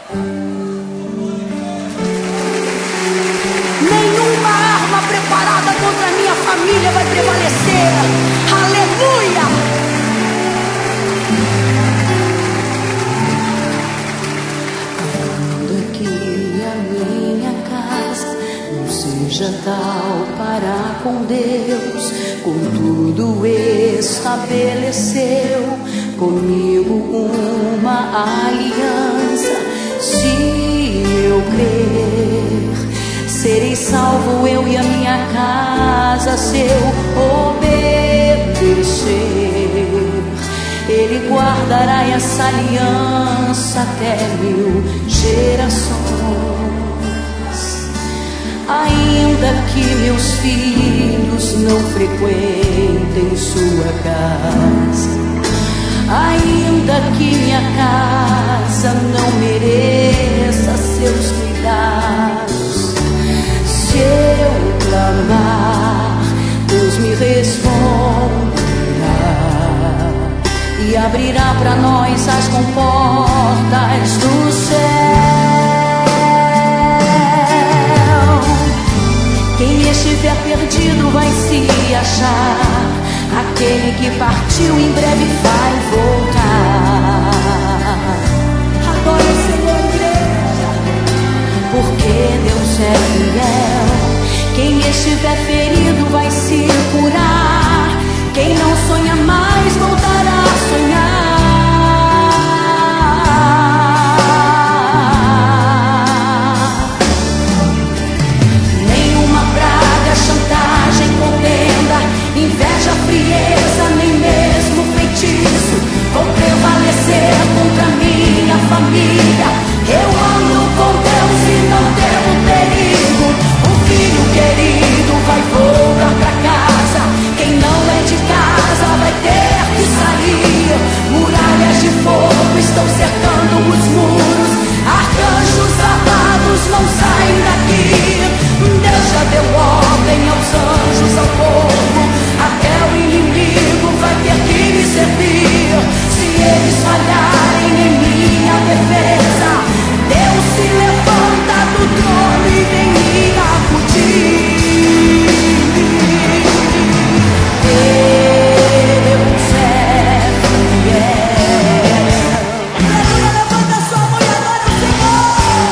Nenhuma arma preparada contra a minha família vai prevalecer. Aleluia! Ainda que a minha casa não seja tal para com Deus, contudo estabeleceu comigo uma aliança. Se eu crer, serei salvo, eu e a minha casa, se eu obedecer. Ele guardará essa aliança até 1000 gerações. Ainda que meus filhos não frequentem sua casa, ainda que minha casa não mereça seus cuidados, se eu clamar, Deus me responderá e abrirá para nós as comportas do céu. Quem estiver perdido vai se achar, aquele que partiu em breve vai voltar. Adore o Senhor, igreja, porque Deus é fiel. Quem estiver ferido vai se curar, quem não sonha mais voltará a sonhar. Nenhuma praga, chantagem, contenda, inveja, frieza, nem mesmo feitiço vão prevalecer contra minha família. Eu ando com Deus e não temo perigo. O filho querido vai voltar pra casa, quem não é de casa vai ter que sair. Muralhas de fogo estão cercando os muros, arcanjos armados não saem daqui. Deus já deu ordem aos anjos, ao povo, até o inimigo vai ter que me servir. Se eles falharem em minha defesa, Deus se levanta do trono e vem me acudir. Deus é fiel. Aleluia, levanta sua mão e adora o Senhor.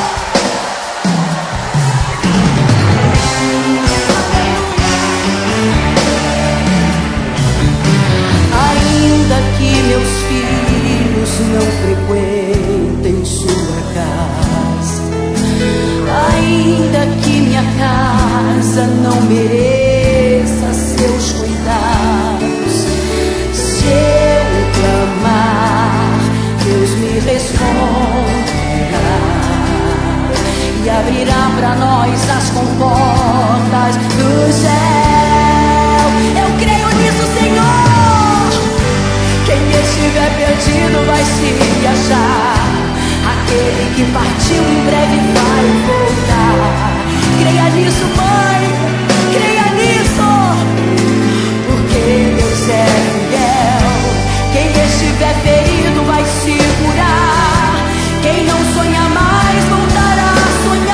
Ainda que meus filhos não frequentem sua casa, ainda que minha casa não mereça seus cuidados, se eu clamar, Deus me responderá e abrirá para nós as comportas do céu. Eu creio nisso, Senhor. Quem estiver perdido vai se achar, aquele que partiu em breve vai voltar. Creia nisso, mãe, creia nisso, porque Deus é fiel. Quem estiver ferido vai se curar, quem não sonha mais voltará a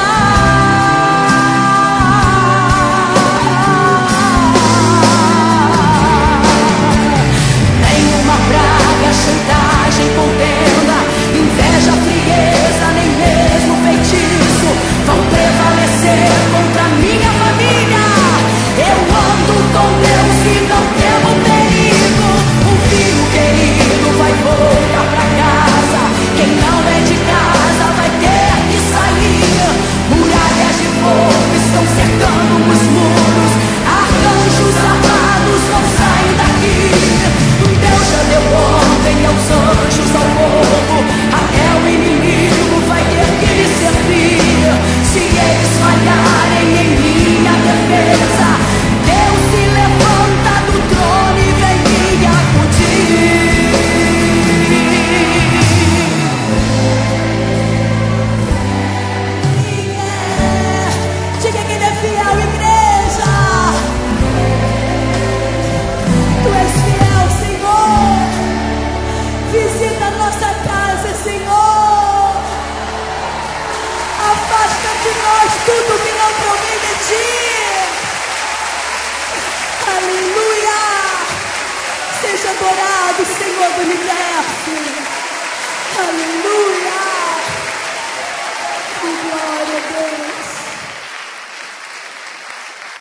sonhar. Nenhuma praga, chantagem, contenda, inveja, frieza, nem mesmo feitiço vão prevalecer contra minha nós tudo que não provém de ti. Aleluia! Seja adorado, Senhor do universo. Aleluia!